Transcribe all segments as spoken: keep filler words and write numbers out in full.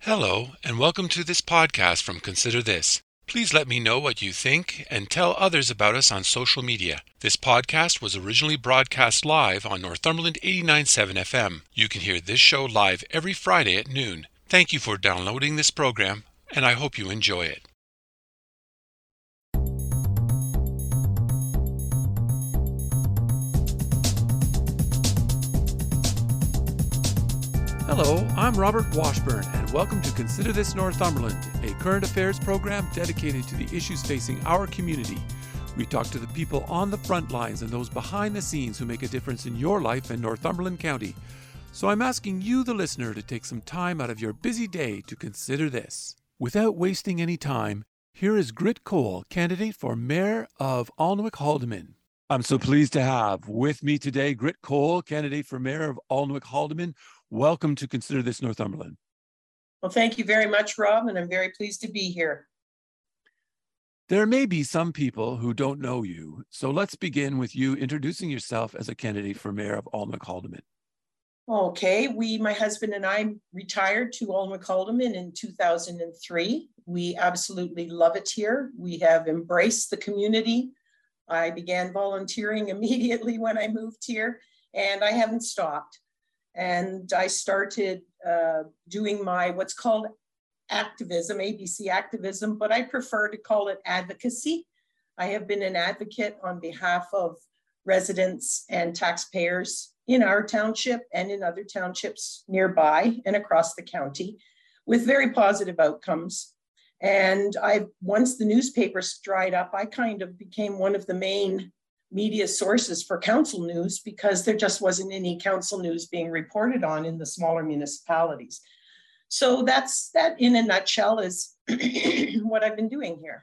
Hello, and welcome to this podcast from Consider This. Please let me know what you think and tell others about us on social media. This podcast was originally broadcast live on Northumberland eighty-nine point seven F M. You can hear this show live every Friday at noon. Thank you for downloading this program, and I hope you enjoy it. Hello, I'm Robert Washburn, and welcome to Consider This Northumberland, a current affairs program dedicated to the issues facing our community. We talk to the people on the front lines and those behind the scenes who make a difference in your life in Northumberland County. So I'm asking you, the listener, to take some time out of your busy day to consider this. Without wasting any time, here is Grit Cole, candidate for Mayor of Alnwick-Haldimand. I'm so pleased to have with me today Grit Cole, candidate for Mayor of Alnwick-Haldimand. Welcome to Consider This Northumberland. Well, thank you very much, Rob, and I'm very pleased to be here. There may be some people who don't know you, so let's begin with you introducing yourself as a candidate for Mayor of Alnwick-Haldimand. Okay, we, my husband and I, retired to Alnwick-Haldimand in two thousand three. We absolutely love it here. We have embraced the community. I began volunteering immediately when I moved here, and I haven't stopped. And I started uh, doing my what's called activism, A B C activism, but I prefer to call it advocacy. I have been an advocate on behalf of residents and taxpayers in our township and in other townships nearby and across the county with very positive outcomes. And I, once the newspapers dried up, I kind of became one of the main media sources for council news because there just wasn't any council news being reported on in the smaller municipalities. So that's that in a nutshell is what I've been doing here.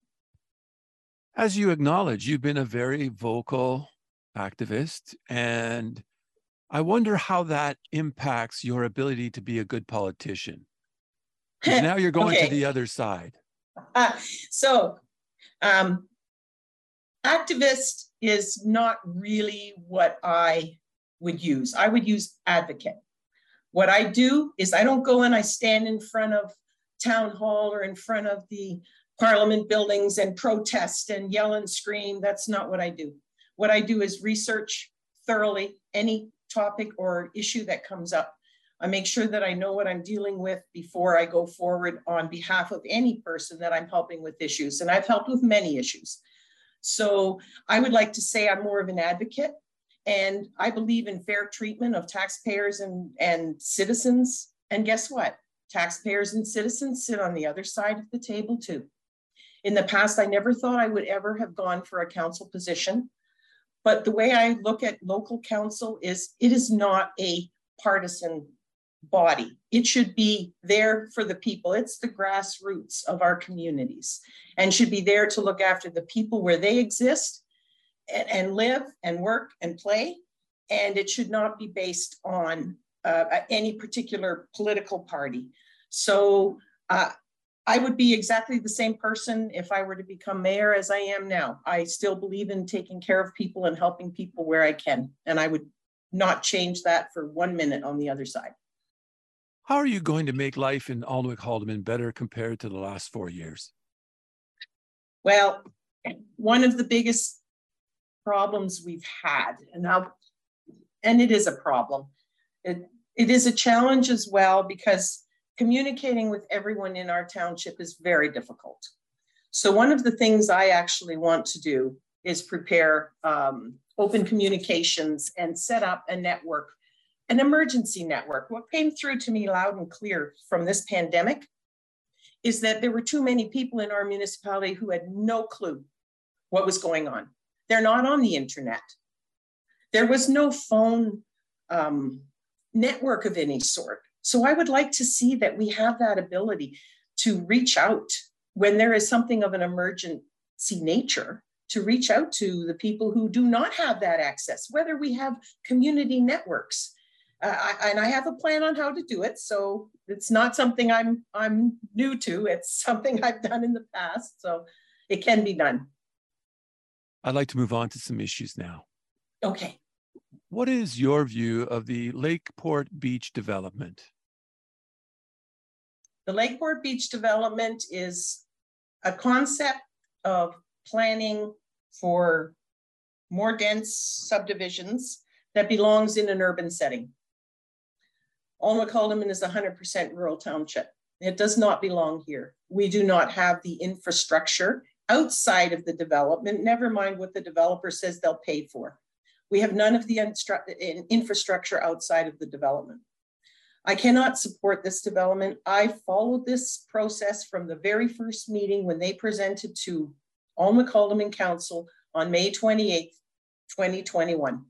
As you acknowledge, you've been a very vocal activist, and I wonder how that impacts your ability to be a good politician. Because now you're going Okay. to the other side. Uh, so um, activist is not really what I would use. I would use advocate. What I do is I don't go and I stand in front of town hall or in front of the parliament buildings and protest and yell and scream. That's not what I do. What I do is research thoroughly any topic or issue that comes up. I make sure that I know what I'm dealing with before I go forward on behalf of any person that I'm helping with issues. And I've helped with many issues. So I would like to say I'm more of an advocate, and I believe in fair treatment of taxpayers and, and citizens. And guess what? Taxpayers and citizens sit on the other side of the table too. In the past, I never thought I would ever have gone for a council position. But the way I look at local council is it is not a partisan body. It should be there for the people. It's the grassroots of our communities and should be there to look after the people where they exist and, and live and work and play. And it should not be based on uh, any particular political party. So uh, I would be exactly the same person if I were to become mayor as I am now. I still believe in taking care of people and helping people where I can. And I would not change that for one minute on the other side. How are you going to make life in Alnwick-Haldimand better compared to the last four years? Well, one of the biggest problems we've had, and now, and it is a problem, it, it is a challenge as well because communicating with everyone in our township is very difficult. So one of the things I actually want to do is prepare um, open communications and set up a network, an emergency network. What came through to me loud and clear from this pandemic is that there were too many people in our municipality who had no clue what was going on. They're not on the internet. There was no phone um, network of any sort. So I would like to see that we have that ability to reach out when there is something of an emergency nature, to reach out to the people who do not have that access, whether we have community networks. Uh, I, and I have a plan on how to do it. So it's not something I'm, I'm new to. It's something I've done in the past. So it can be done. I'd like to move on to some issues now. Okay. What is your view of the Lakeport Beach development? The Lakeport Beach development is a concept of planning for more dense subdivisions that belongs in an urban setting. Alma-Calderman is one hundred percent rural township. It does not belong here. We do not have the infrastructure outside of the development, never mind what the developer says they'll pay for. We have none of the infrastructure outside of the development. I cannot support this development. I followed this process from the very first meeting when they presented to Alma-Calderman Council on May twenty-eighth, twenty twenty-one.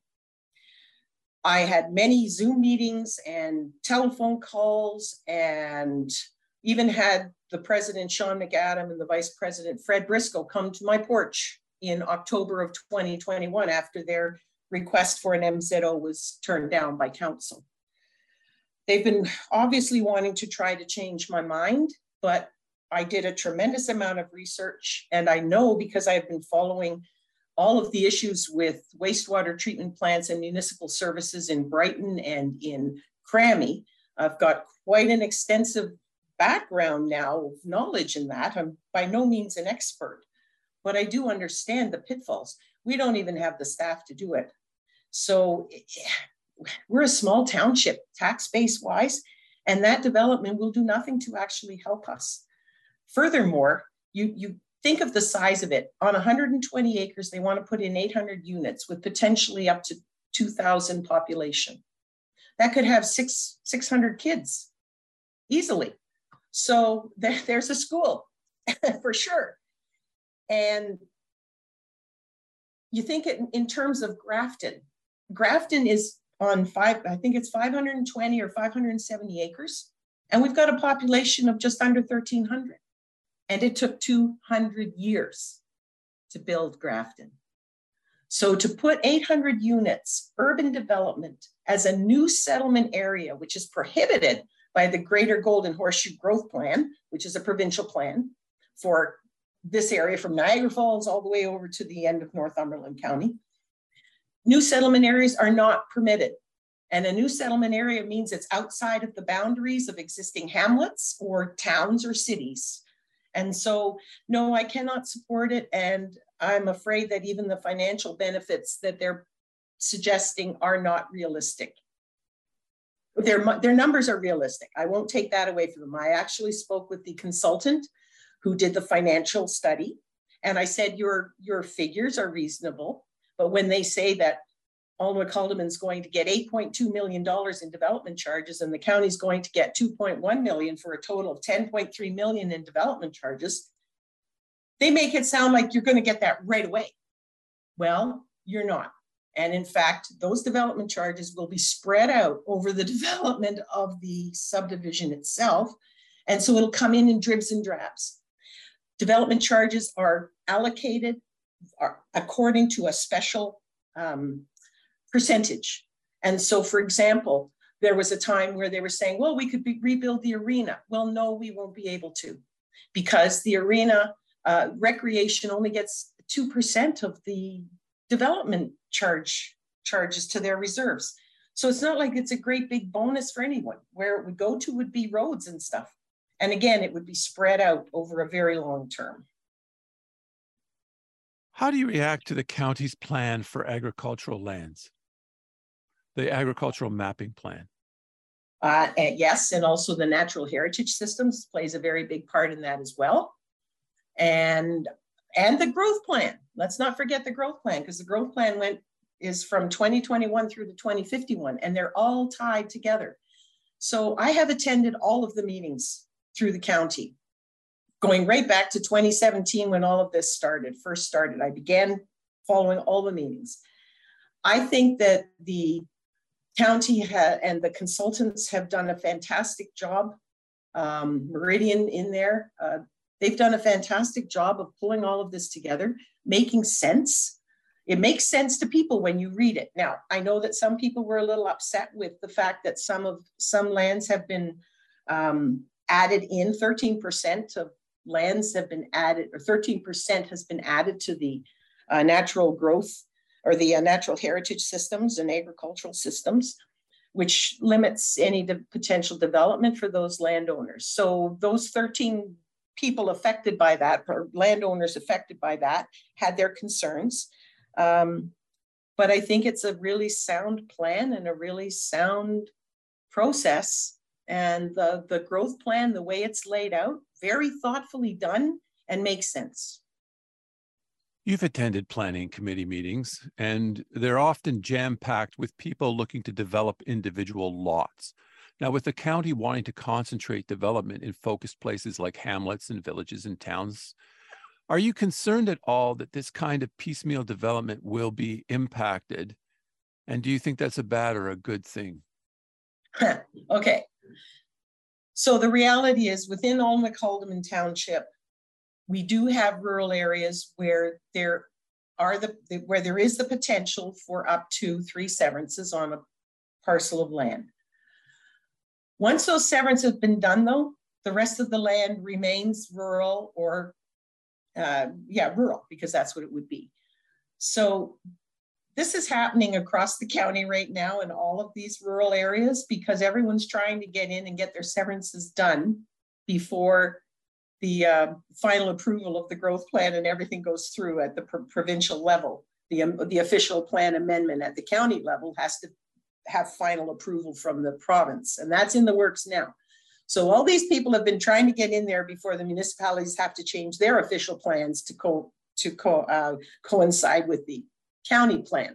I had many Zoom meetings and telephone calls, and even had the president, Sean McAdam, and the vice president, Fred Briscoe, come to my porch in October of twenty twenty-one after their request for an M Z O was turned down by council. They've been obviously wanting to try to change my mind, but I did a tremendous amount of research, and I know because I've been following all of the issues with wastewater treatment plants and municipal services in Brighton and in Crammy. I've got quite an extensive background now of knowledge in that. I'm by no means an expert, but I do understand the pitfalls. We don't even have the staff to do it. So we're a small township, tax base wise, and that development will do nothing to actually help us. Furthermore, you, you think of the size of it. On one hundred twenty acres, they want to put in eight hundred units with potentially up to two thousand population. That could have six, six hundred kids easily. So th there's a school for sure. And you think it in terms of Grafton. Grafton is on five, I think it's five hundred twenty or five hundred seventy acres. And we've got a population of just under thirteen hundred. And it took two hundred years to build Grafton. So to put eight hundred units, urban development, as a new settlement area, which is prohibited by the Greater Golden Horseshoe Growth Plan, which is a provincial plan for this area from Niagara Falls all the way over to the end of Northumberland County. New settlement areas are not permitted. And a new settlement area means it's outside of the boundaries of existing hamlets or towns or cities. And so, no, I cannot support it. And I'm afraid that even the financial benefits that they're suggesting are not realistic. Their, their numbers are realistic. I won't take that away from them. I actually spoke with the consultant who did the financial study. And I said, your, your figures are reasonable. But when they say that Alma-Calderman is going to get eight point two million dollars in development charges and the county's going to get two point one million dollars for a total of ten point three million dollars in development charges, they make it sound like you're going to get that right away. Well, you're not. And in fact, those development charges will be spread out over the development of the subdivision itself. And so it'll come in in dribs and drabs. Development charges are allocated are according to a special um, percentage. And so, for example, there was a time where they were saying, well, we could be, rebuild the arena. Well, no, we won't be able to, because the arena uh, recreation only gets two percent of the development charge charges to their reserves. So it's not like it's a great big bonus for anyone. Where it would go to would be roads and stuff. And again, it would be spread out over a very long term. How do you react to the county's plan for agricultural lands? The agricultural mapping plan? Uh, and yes, and also the natural heritage systems plays a very big part in that as well. And, and the growth plan. Let's not forget the growth plan, because the growth plan went is from twenty twenty-one through to twenty fifty-one, and they're all tied together. So I have attended all of the meetings through the county, going right back to twenty seventeen when all of this started, first started. I began following all the meetings. I think that the county and the consultants have done a fantastic job. Um, Meridian in there, uh, they've done a fantastic job of pulling all of this together, making sense. It makes sense to people when you read it. Now, I know that some people were a little upset with the fact that some of some lands have been um, added in. thirteen percent of lands have been added, or thirteen percent has been added to the uh, natural growth or the uh, natural heritage systems and agricultural systems. which limits any de- potential development for those landowners. So those thirteen people affected by that, or landowners affected by that, had their concerns. Um, but I think it's a really sound plan and a really sound process. And the, the growth plan, the way it's laid out, very thoughtfully done and makes sense. You've attended planning committee meetings, and they're often jam-packed with people looking to develop individual lots. Now, with the county wanting to concentrate development in focused places like hamlets and villages and towns, are you concerned at all that this kind of piecemeal development will be impacted? And do you think that's a bad or a good thing? Okay. So the reality is, within Olmec Haldeman Township, we do have rural areas where there are the where there is the potential for up to three severances on a parcel of land. Once those severances have been done, though, the rest of the land remains rural, or uh, yeah, rural, because that's what it would be. So this is happening across the county right now in all of these rural areas, because everyone's trying to get in and get their severances done before the uh, final approval of the growth plan and everything goes through at the pr provincial level. The, um, the official plan amendment at the county level has to have final approval from the province, and that's in the works now. So all these people have been trying to get in there before the municipalities have to change their official plans to, co to co uh, coincide with the county plan.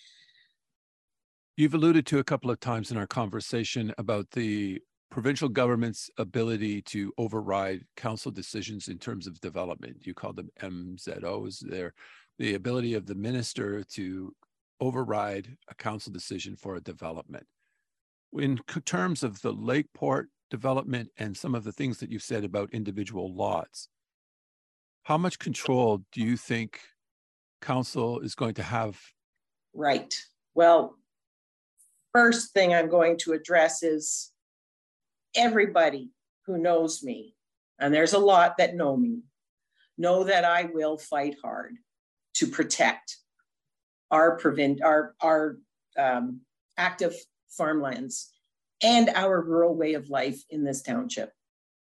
You've alluded to a couple of times in our conversation about the provincial government's ability to override council decisions in terms of development. You call them M Z Os. They're the ability of the minister to override a council decision for a development. In terms of the Lakeport development and some of the things that you've said about individual lots, how much control do you think council is going to have? Right. Well, first thing I'm going to address is everybody who knows me, and there's a lot that know me, know that I will fight hard to protect our prevent our our um, active farmlands and our rural way of life in this township.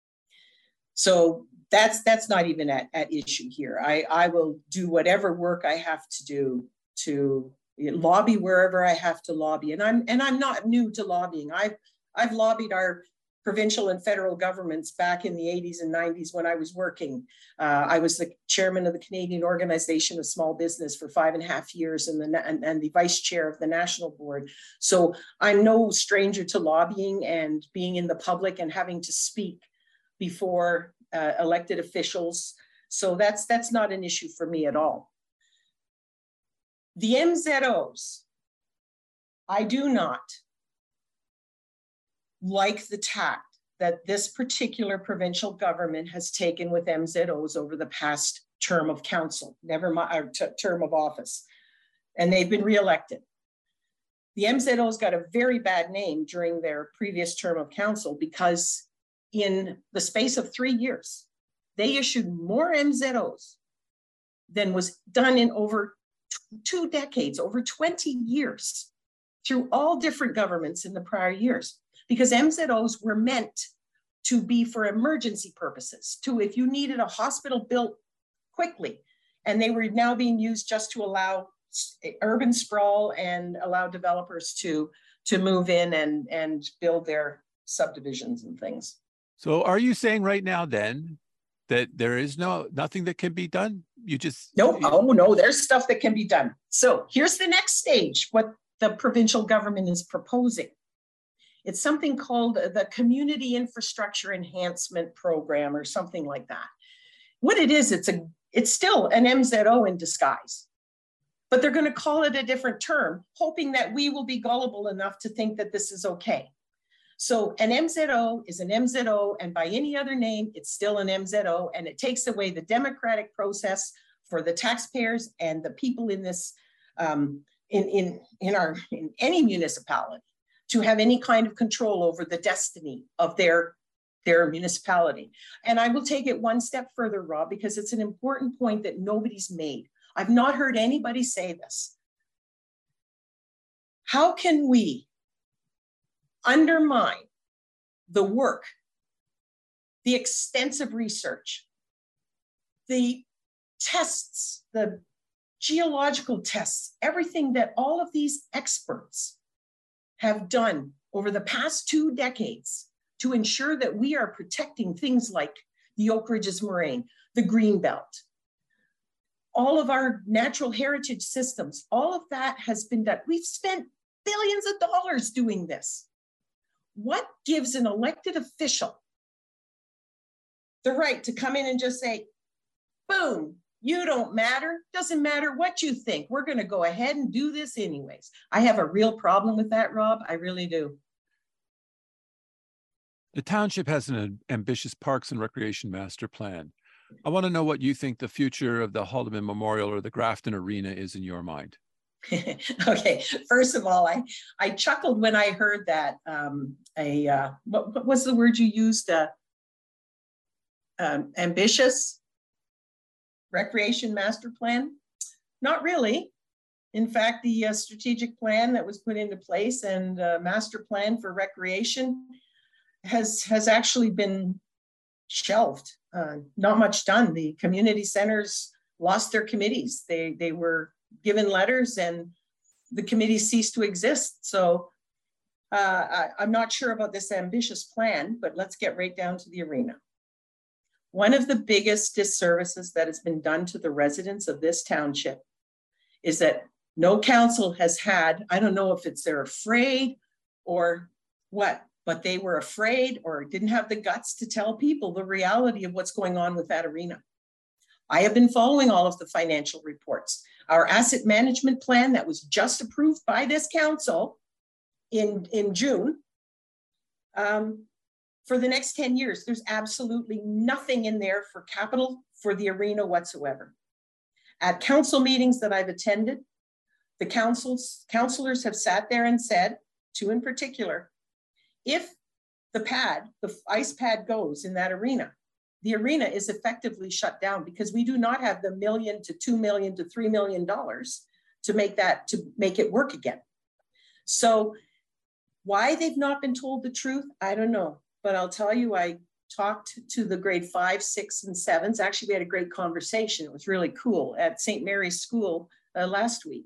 So that's that's not even at, at issue here. I, I will do whatever work I have to do to lobby wherever I have to lobby. And I'm and I'm not new to lobbying. I've I've lobbied our provincial and federal governments back in the eighties and nineties when I was working. Uh, I was the chairman of the Canadian Organization of Small Business for five and a half years and the, and, and the vice chair of the national board. So I'm no stranger to lobbying and being in the public and having to speak before uh, elected officials. So that's, that's not an issue for me at all. The M Z Os, I do not like the tact that this particular provincial government has taken with M Z Os over the past term of council, never mind uh, term of office, and they've been reelected. The M Z Os got a very bad name during their previous term of council because in the space of three years, they issued more M Z Os than was done in over two decades, over twenty years, through all different governments in the prior years. Because M Z Os were meant to be for emergency purposes, to if you needed a hospital built quickly, and they were now being used just to allow urban sprawl and allow developers to, to move in and, and build their subdivisions and things. So are you saying right now then that there is no nothing that can be done? You just no, oh no, there's stuff that can be done. So here's the next stage, what the provincial government is proposing. It's something called the Community Infrastructure Enhancement Program or something like that. What it is, it's a it's still an M Z O in disguise, but they're going to call it a different term, hoping that we will be gullible enough to think that this is okay. So an M Z O is an M Z O, and by any other name, it's still an M Z O, and it takes away the democratic process for the taxpayers and the people in this, um, in, in, in, our, in any municipality, to have any kind of control over the destiny of their, their municipality. And I will take it one step further, Rob, because it's an important point that nobody's made. I've not heard anybody say this. How can we undermine the work, the extensive research, the tests, the geological tests, everything that all of these experts have done over the past two decades to ensure that we are protecting things like the Oak Ridges Moraine, the Greenbelt, all of our natural heritage systems, all of that has been done. We've spent billions of dollars doing this. What gives an elected official the right to come in and just say, boom, you don't matter, doesn't matter what you think, we're going to go ahead and do this anyways? I have a real problem with that, Rob. I really do. The township has an ambitious parks and recreation master plan. I want to know what you think the future of the Haldeman Memorial or the Grafton Arena is in your mind. Okay, first of all, I, I chuckled when I heard that. Um, a uh, what, what was the word you used? Uh, um, ambitious recreation master plan? Not really. In fact, the uh, strategic plan that was put into place and uh, master plan for recreation has, has actually been shelved. Uh, not much done. The community centers lost their committees. They, they were given letters and the committee ceased to exist. So uh, I, I'm not sure about this ambitious plan, but let's get right down to the arena. One of the biggest disservices that has been done to the residents of this township is that no council has had, I don't know if it's they're afraid or what, but they were afraid or didn't have the guts to tell people the reality of what's going on with that arena. I have been following all of the financial reports. Our asset management plan that was just approved by this council in, in June, um, for the next ten years, there's absolutely nothing in there for capital for the arena whatsoever. At council meetings that I've attended, the councils, councilors have sat there and said, two in particular, if the pad, the ice pad goes in that arena, the arena is effectively shut down because we do not have the million to two million to three million dollars to make that, to make it work again. So why they've not been told the truth, I don't know. But I'll tell you, I talked to the grade five, six, and sevens. Actually, we had a great conversation. It was really cool at Saint Mary's School uh, last week.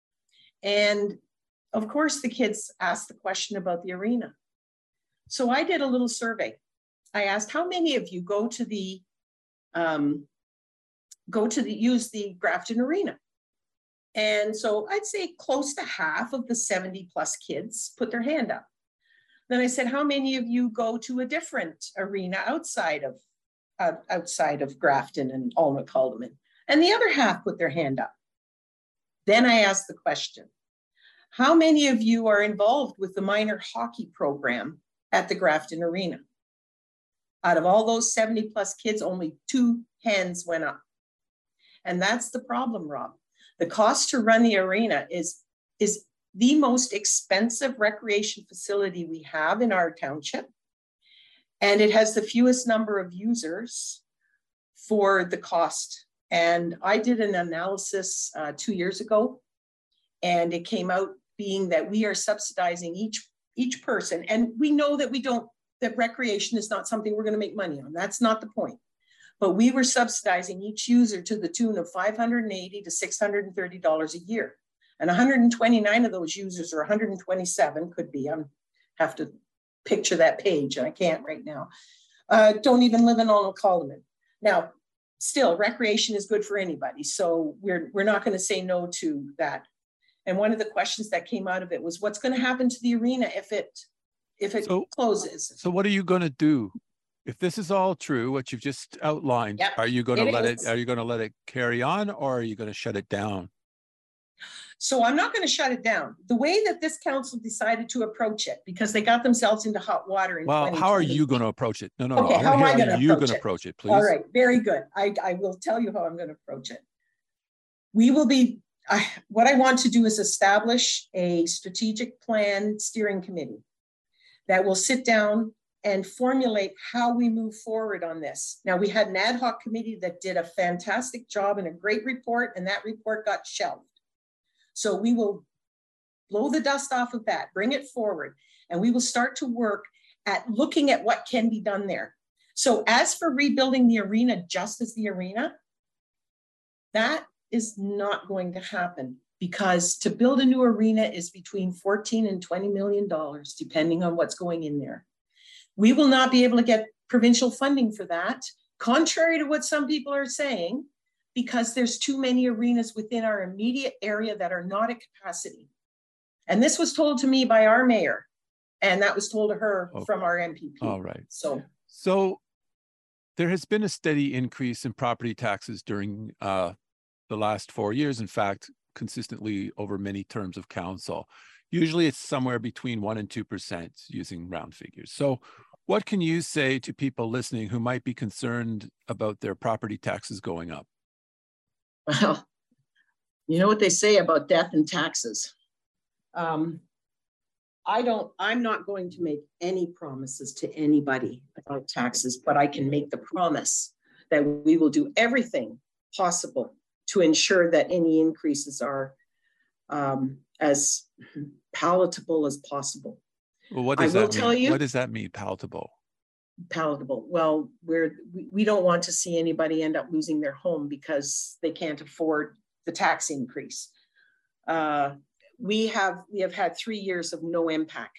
And of course, the kids asked the question about the arena. So I did a little survey. I asked, how many of you go to the, um, go to the, use the Grafton Arena? And so I'd say close to half of the seventy plus kids put their hand up. Then I said, how many of you go to a different arena outside of, uh, outside of Grafton and Alnwick Haldeman? And the other half put their hand up. Then I asked the question, how many of you are involved with the minor hockey program at the Grafton Arena? Out of all those seventy plus kids, only two hands went up. And that's the problem, Rob. The cost to run the arena is, is the most expensive recreation facility we have in our township. And it has the fewest number of users for the cost. And I did an analysis uh, two years ago, and it came out being that we are subsidizing each, each person. And we know that we don't, that recreation is not something we're going to make money on. That's not the point. But we were subsidizing each user to the tune of five hundred eighty to six hundred thirty dollars a year. And one hundred twenty-nine of those users, or one hundred twenty-seven could be, I have to picture that page, and I can't right now, uh, don't even live in Alnwick Haldeman. Now, still, recreation is good for anybody, so we're, we're not going to say no to that. And one of the questions that came out of it was, what's going to happen to the arena if it, if it so, closes? So what are you going to do? If this is all true, what you've just outlined, yep, are you going to let is. it, are you going to let it carry on, or are you going to shut it down? So I'm not going to shut it down. The way that this council decided to approach it, because they got themselves into hot water in Well, how are you going to approach it? No, no, okay, no. How am I going to you approach going to it? approach it, please? All right, very good. I, I will tell you how I'm going to approach it. We will be, I, what I want to do is establish a strategic plan steering committee that will sit down and formulate how we move forward on this. Now, we had an ad hoc committee that did a fantastic job and a great report, and that report got shelved. So we will blow the dust off of that, bring it forward, and we will start to work at looking at what can be done there. So as for rebuilding the arena just as the arena, that is not going to happen, because to build a new arena is between fourteen and twenty million dollars, depending on what's going in there. We will not be able to get provincial funding for that, contrary to what some people are saying, because there's too many arenas within our immediate area that are not at capacity. And this was told to me by our mayor, and that was told to her okay. from our M P P. All right. So, so there has been a steady increase in property taxes during uh, the last four years. In fact, consistently over many terms of council. Usually it's somewhere between one and two percent using round figures. So what can you say to people listening who might be concerned about their property taxes going up? Well, you know what they say about death and taxes. Um, I don't, I'm not going to make any promises to anybody about taxes, but I can make the promise that we will do everything possible to ensure that any increases are um, as palatable as possible. Well, what does I will that mean? tell you, what does that mean, palatable? Palatable. Well, we're, we, we don't want to see anybody end up losing their home because they can't afford the tax increase. Uh, we have we have had three years of no impact.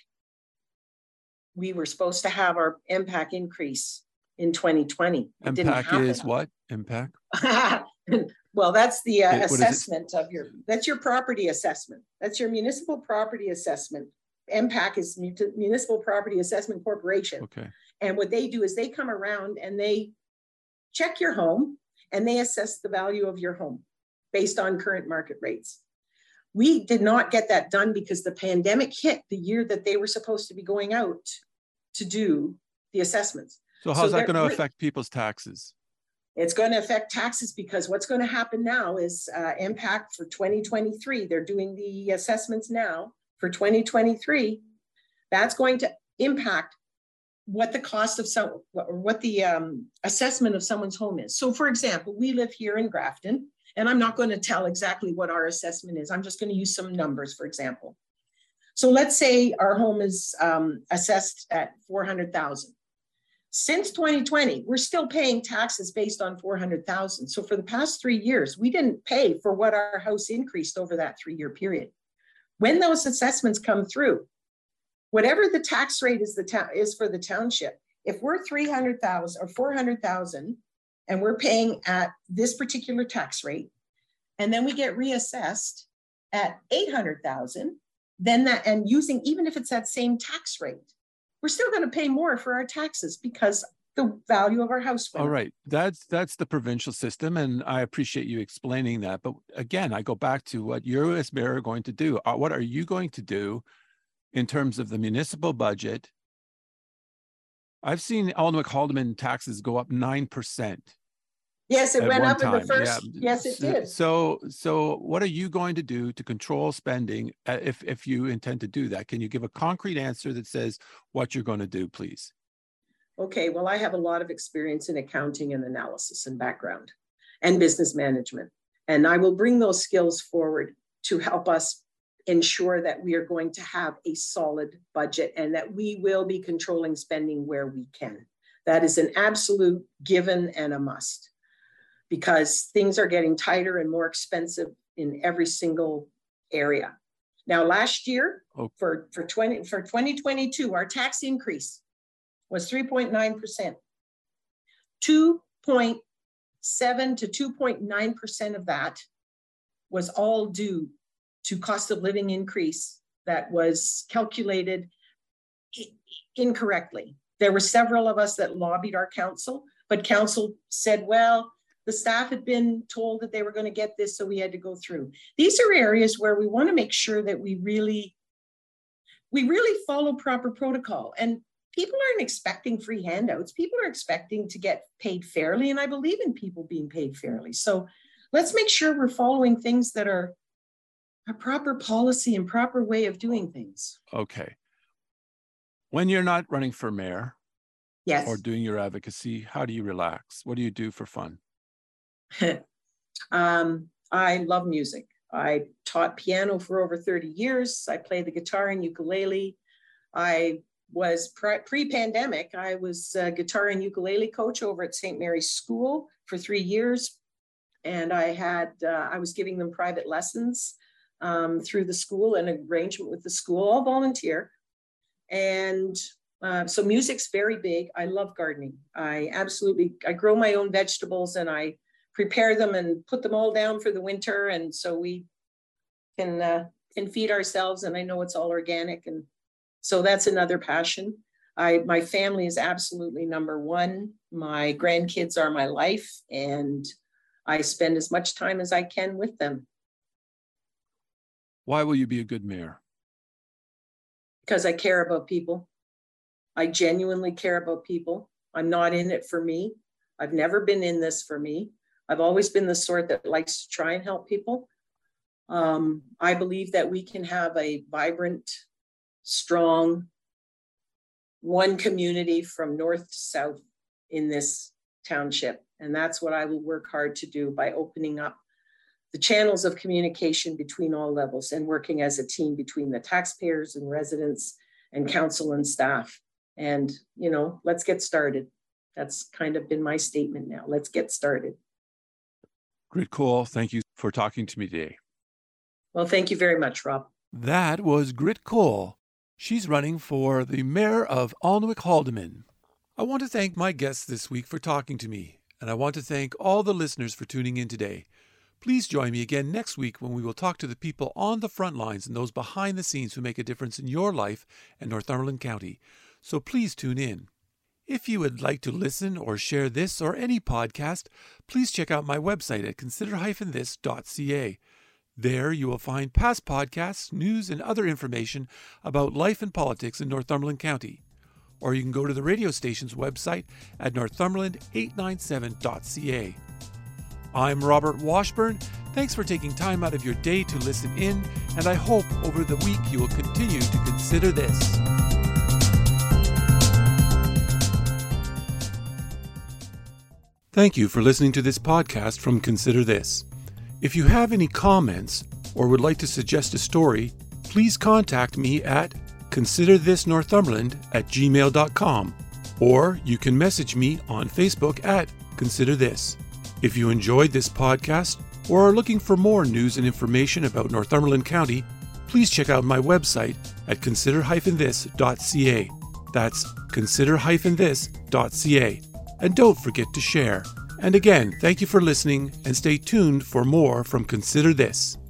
We were supposed to have our impact increase in twenty twenty. It impact is what? Impact? Well, that's the uh, it, assessment of your, that's your property assessment. That's your municipal property assessment. M PAC is Municipal Property Assessment Corporation. Okay. And what they do is they come around and they check your home and they assess the value of your home based on current market rates. We did not get that done because the pandemic hit the year that they were supposed to be going out to do the assessments. So how's so that going to affect people's taxes? It's going to affect taxes because what's going to happen now is uh, impact for twenty twenty-three. They're doing the assessments now for twenty twenty-three. That's going to impact what the cost of some, or what the um, assessment of someone's home is. So for example, we live here in Grafton, and I'm not going to tell exactly what our assessment is. I'm just going to use some numbers, for example. So let's say our home is um, assessed at four hundred thousand. Since twenty twenty, we're still paying taxes based on four hundred thousand. So for the past three years, we didn't pay for what our house increased over that three-year period. When those assessments come through, whatever the tax rate is, the ta is for the township, if we're three hundred thousand or four hundred thousand and we're paying at this particular tax rate, and then we get reassessed at eight hundred thousand, then that, and using, even if it's that same tax rate, we're still going to pay more for our taxes because the value of our house went up. All up. right. That's, that's the provincial system. And I appreciate you explaining that. But again, I go back to what you as mayor are going to do. Uh, what are you going to do in terms of the municipal budget? I've seen Alderman Haldeman taxes go up nine percent. Yes, it went up time. in the first, yeah. yes, it did. So, so what are you going to do to control spending uh, if, if you intend to do that? Can you give a concrete answer that says what you're going to do, please? Okay, well, I have a lot of experience in accounting and analysis and background and business management. And I will bring those skills forward to help us ensure that we are going to have a solid budget and that we will be controlling spending where we can. That is an absolute given and a must, because things are getting tighter and more expensive in every single area. Now, last year, oh. for, for, twenty, for twenty twenty-two, our tax increase was three point nine percent. two point seven to two point nine percent of that was all due to cost of living increase that was calculated incorrectly. There were several of us that lobbied our council, but council said, well, the staff had been told that they were going to get this, so we had to go through. These are areas where we want to make sure that we really, we really follow proper protocol. And people aren't expecting free handouts. People are expecting to get paid fairly, and I believe in people being paid fairly. So let's make sure we're following things that are a proper policy and proper way of doing things. Okay. When you're not running for mayor, yes, or doing your advocacy, how do you relax? What do you do for fun? um, I love music. I taught piano for over thirty years. I play the guitar and ukulele. I was pre- pre-pandemic, I was a guitar and ukulele coach over at Saint Mary's School for three years. And I had, uh, I was giving them private lessons um, through the school, an arrangement with the school, all volunteer. And uh, so music's very big. I love gardening. I absolutely, I grow my own vegetables and I prepare them and put them all down for the winter. And so we can, uh, can feed ourselves, and I know it's all organic. And so that's another passion. I, my family is absolutely number one. My grandkids are my life, and I spend as much time as I can with them. Why will you be a good mayor? Because I care about people. I genuinely care about people. I'm not in it for me. I've never been in this for me. I've always been the sort that likes to try and help people. Um, I believe that we can have a vibrant, strong, one community from north to south in this township. And that's what I will work hard to do by opening up the channels of communication between all levels and working as a team between the taxpayers and residents and council and staff. And, you know, let's get started. That's kind of been my statement now. Let's get started. Grit Cole, thank you for talking to me today. Well, thank you very much, Rob. That was Grit Cole. She's running for the mayor of Alnwick-Haldimand. I want to thank my guests this week for talking to me, and I want to thank all the listeners for tuning in today. Please join me again next week when we will talk to the people on the front lines and those behind the scenes who make a difference in your life and Northumberland County. So please tune in. If you would like to listen or share this or any podcast, please check out my website at consider dash this dot c a. There you will find past podcasts, news, and other information about life and politics in Northumberland County. Or you can go to the radio station's website at northumberland eight ninety-seven dot c a. I'm Robert Washburn. Thanks for taking time out of your day to listen in, and I hope over the week you will continue to consider this. Thank you for listening to this podcast from Consider This. If you have any comments or would like to suggest a story, please contact me at consider this northumberland at gmail dot com, or you can message me on Facebook at Consider This. If you enjoyed this podcast or are looking for more news and information about Northumberland County, please check out my website at consider dash this dot c a. That's consider dash this dot c a. And don't forget to share. And again, thank you for listening, and stay tuned for more from Consider This.